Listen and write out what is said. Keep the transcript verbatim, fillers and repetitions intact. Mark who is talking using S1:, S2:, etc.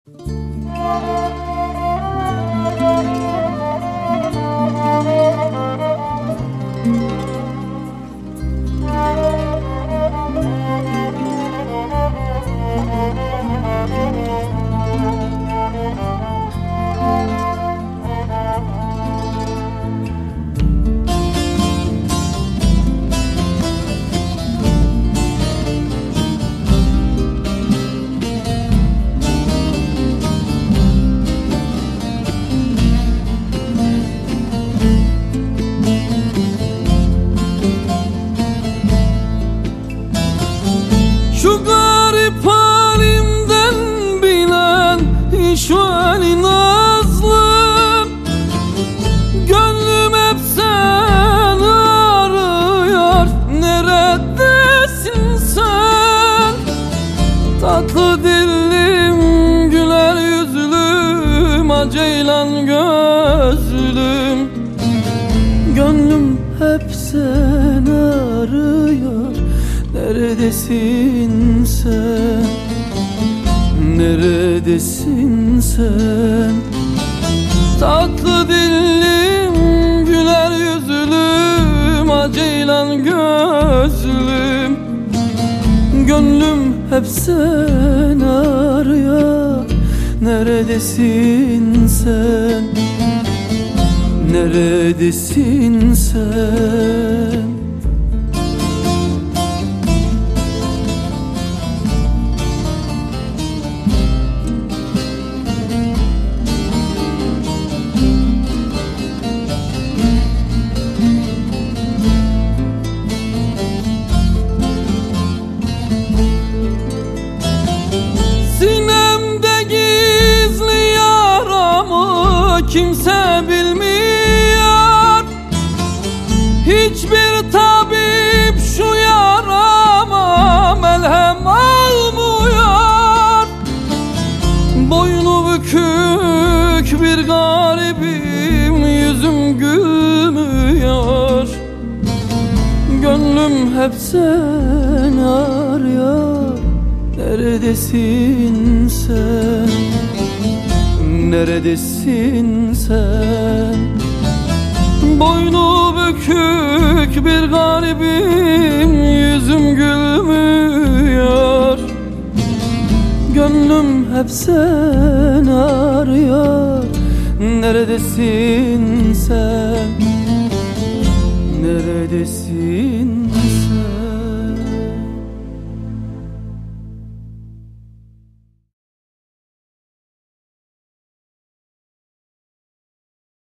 S1: Şu garip halimden bilen şu Ali nazlım, gönlüm hep sen arıyor. Neredesin sen? Tatlı dillim, güler yüzlüm, aceylan gözlüm. Gönlüm hep sen arıyor. Neredesin sen? Neredesin sen? Tatlı dillim, güler yüzlüm, aceylan gözlüm. Gönlüm hep sen arıyor. Neredesin sen? Neredesin sen? Sinemde gizli yaramı kimse bilmiyor. Hiçbir tabip şu yarama melhem almıyor. Boynu bükük bir garibim, yüzüm gülmüyor. Gönlüm hep sen arıyor. Neredesin sen? Neredesin sen? Boynu bükük bir garibim, yüzüm gülmüyor. Gönlüm hep sen arıyor. Neredesin sen? Neredesin